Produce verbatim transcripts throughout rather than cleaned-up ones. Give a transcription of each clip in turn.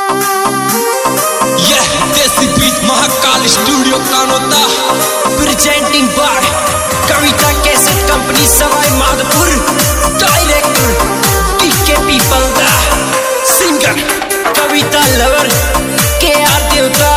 Mahakal studio Kanota presenting by Kavita cassette company Sawai Madhopur. Director DK Peepal दा, singer Kavita lover के आर देवता।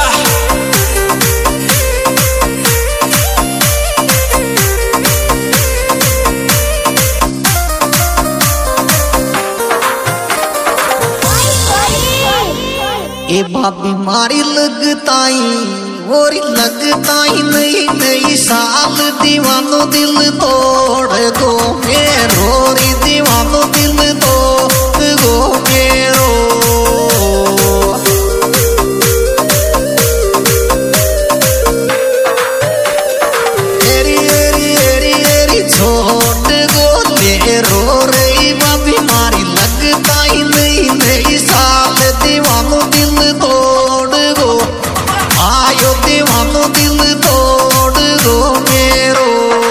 ए भाभी मारी लगताई और लगताई नई नई साल दीवानो दिल तोड़ गो मेरो री दीवानो दिल तोड़ गो मेरो। एरी एरी एरी एरी छोड़ गो मेरो रे भाभी मारी लगताई नई नई साल दीवानो दिल तोड़ गो आयो दीवानो दिल तोड़ गो मेरो।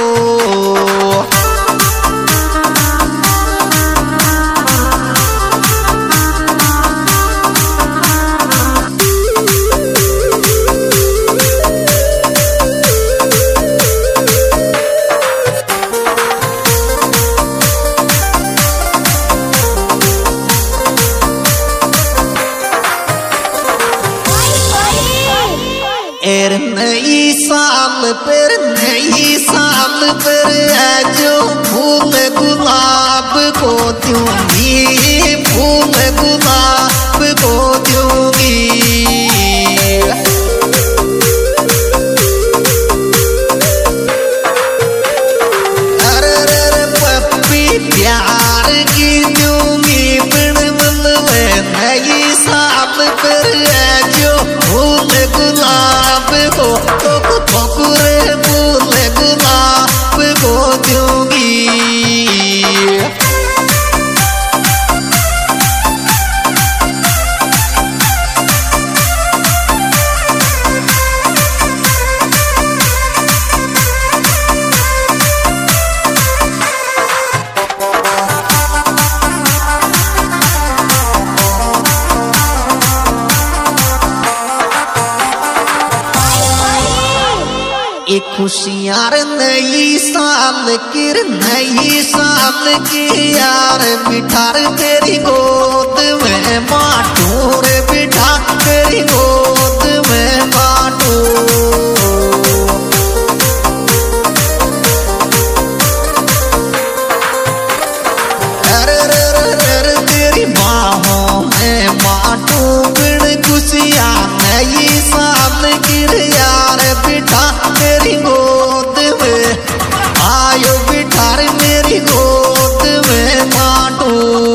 एर नई साल पर नई साल पर है जो फूल गुलाब को दूंगी, फूल गुलाब को दूंगी। अरे रे पप्पी प्यार की दूंगी बिन मिलवे। नई साल पर है जो फूल गुलाब को तो ठोकरे फूल गुलाब को दूंगी। एक खुशियार नई साल की नई साल की यार बिठार तेरी गोद में बाटू रे बिठा तेरी गोद में बाटू। अरे रे रे रे तेरी बाहों में बाटू बिन खुशियां नई साल की यार बिठा तेरी गोद में आयो बिठार मेरी गोद में बाटू।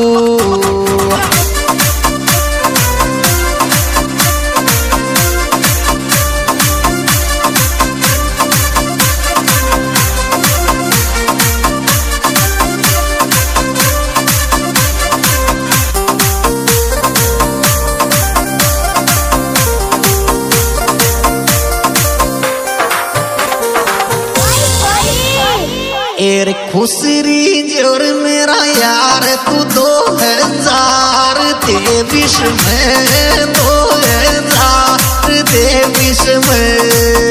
एर खुसरी जोर मेरा यार तू दो हजार तेईस में दो हजार तेईस में।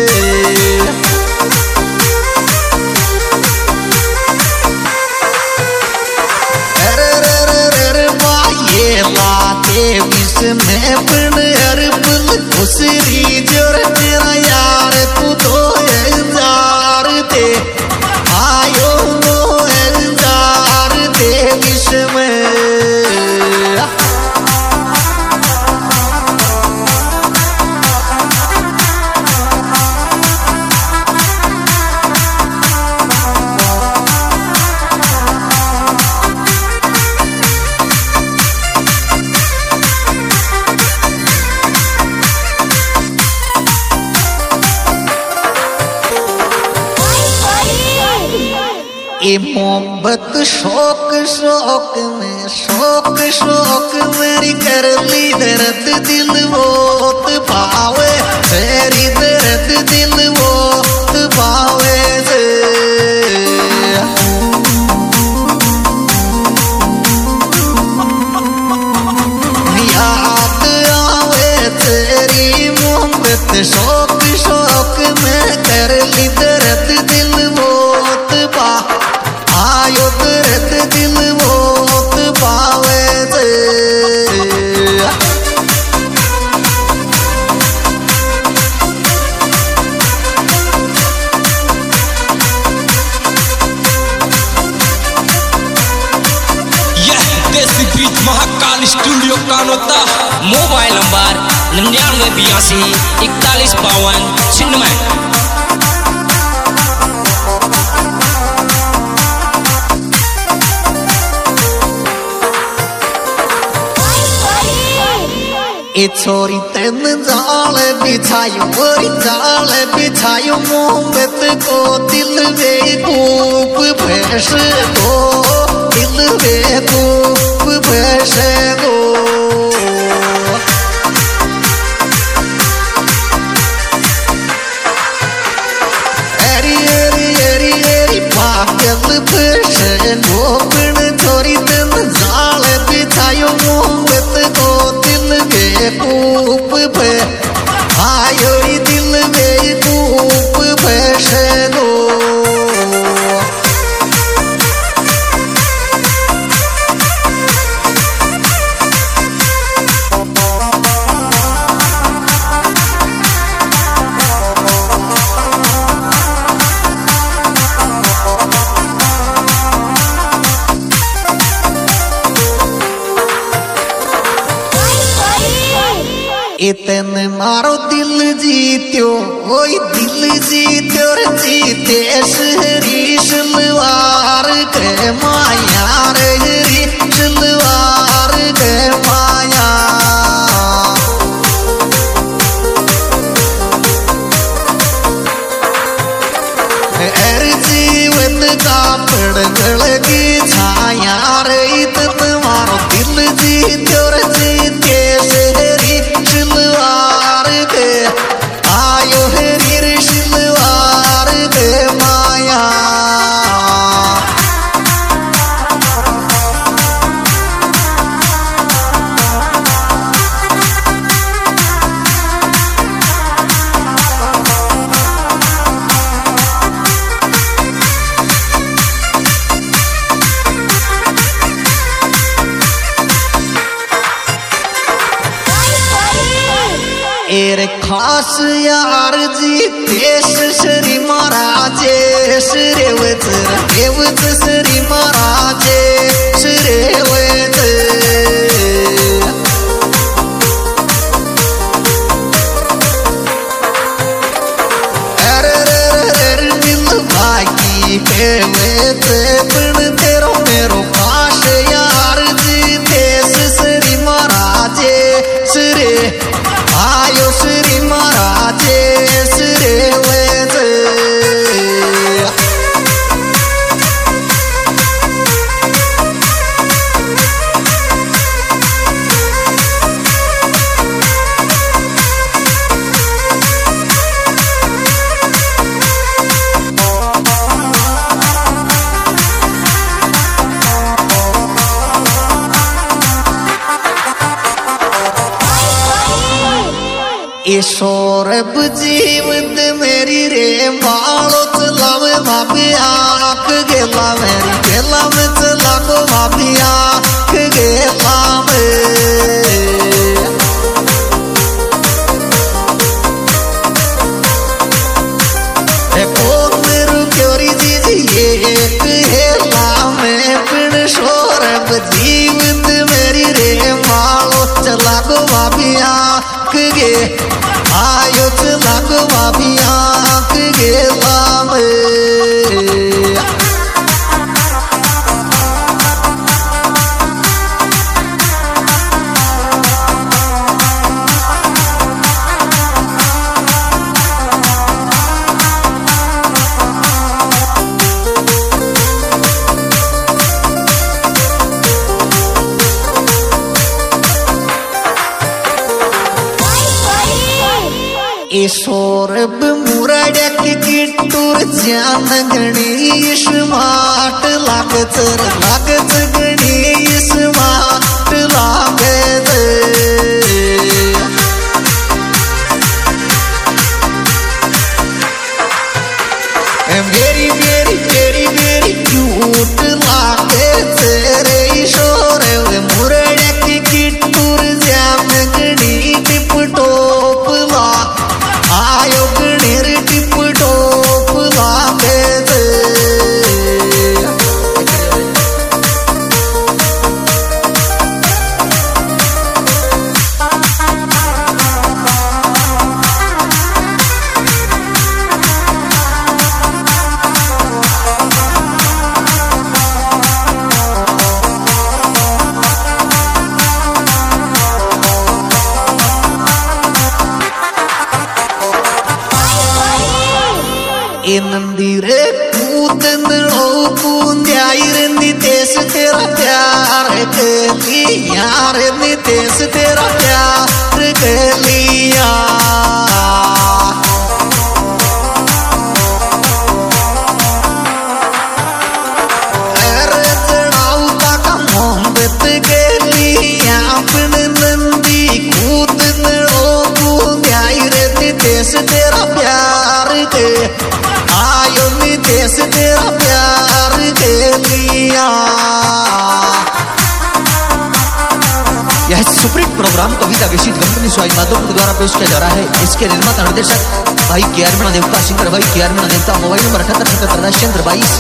अरे रे रे रे बाये ला तेईस में बिन अरबल खुसरी जोर मेरा यार तू दो हजार ते आयो दो हजार तेईस में। ये मोहब्बत शौक शौक में शौक शौक मेरी कर ली दर्द दिल वो पावे तेरी दर्द दिल वो पावे से। याद आवे निन्यानवे बयासी इकतालीस बावन छिन्नवे। ए छोरी तेन जाल बिछायो मोरी जाल बिछायो मोहब्बत को दिल बेकूफ भैंस को दिल बेकूफ भैंस को एरी एरी एरी एरी पागल भैंस गोपन छोरी तेन जाल बिछायो मोहब्बत को बेकूफ पे आयो दिल बेकूफ भैंस दो। इतन मारो दिल जीत्यो ओए दिल जीत्यो रे जीते शहरी शलवार के माया रे शलवार के माया। एर जीवन का पड़गल की छाया रे इतन मारो दिल जीत्यो रे जीते शहरी शलवार के आयो है वीर शलवार के माया। एरे खास यार जी देश श्री महाराजे श्रेवत रेवत श्री महाराजे श्रेवत अरे रे दिल बाकी पेवत पण तेरो मेरो खास यार जी देश श्री महाराजे श्रे आयो श्री महाराजे श्रेवत। ए सौरभ जीवत मेरी रे बालो चलावे भाभी आँख गेला मेरी गेला में चला को भाभी आँख गेला में। कौन मेरू क्योरी जीजी ये एक हेला में पिण सौरभ जीवत मेरी रे बालो चला को भाभी आँख गे आयो चला को भाभी आँख गेला में। ए सौरभ मुराड्याक किट्टूर ज्यान गणेश माट लागत लागत गणेश माट लागत। Very very very very cute लागत रे सौरभ मुराड्याक किट्टूर ज्यान गणी टिप टोप ला आयो गणेर टिप टोप लागत। नंदी रे कूदन लो कूंद्याई रे नितेश तेरा प्यार के लिया रे नितेश तेरा प्यार के लिया तेरा प्यार के आयो नितेश तेरा प्यार के लिया। यह सुप्रीम प्रोग्राम कविता विशिष्ट कंपनी स्वाई माधव द्वारा पेश किया जा रहा है। इसके निर्माता निर्देशक भाई केआरमीणा देवता सिंगर भाई केआरमीणा देवता। मोबाइल नंबर अठहत्तर सतहत्तर दस चंद्र बाईस।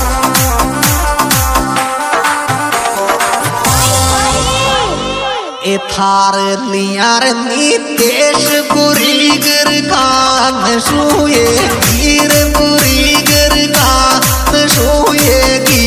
ए थार लिया रे नितेश बुरी गर कान सोए गिर बुरी गर कान सोएगी।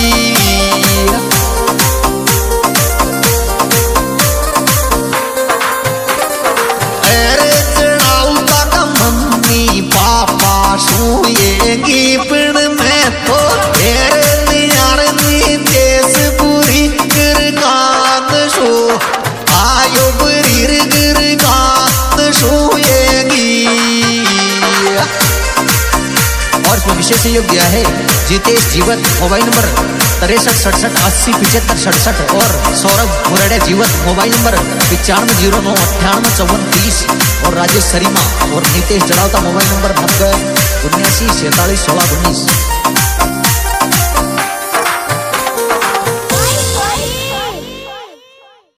अरे चढ़ाऊ तक मम्मी पापा सोएगी पिण में तो तेरे लिया रे नितेश बुरी गर कान सो आयो बरीर गिर गात सोएगी। और इसमें विशेष सहयोग दिया है जितेश जीवत। मोबाइल नंबर तिरसठ सड़सठ अस्सी पिछहत्तर सड़सठ और सौरभ मुरड़े जीवत। मोबाइल नंबर पिचानवे जीरो नौ अट्ठानवे चौवन तीस। और राजेश सरीमा और नितेश जड़ावता। मोबाइल नंबर नब्बे उन्यासी सैतालीस सोलह उन्नीस।